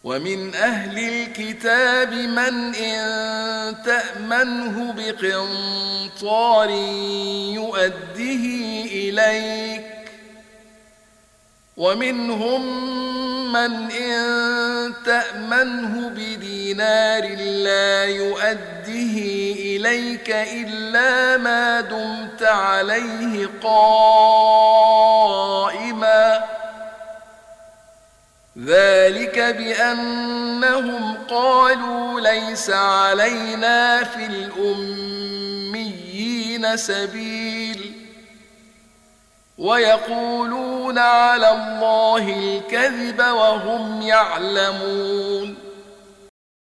ومن أهل الكتاب من إن تأمنه بقنطار يؤده إليك، ومنهم من إن تأمنه بدينار لا يؤده إليك إلا ما دمت عليه قائما، ذلك بأنهم قالوا ليس علينا في الأميين سبيل، ويقولون على الله الكذب وهم يعلمون.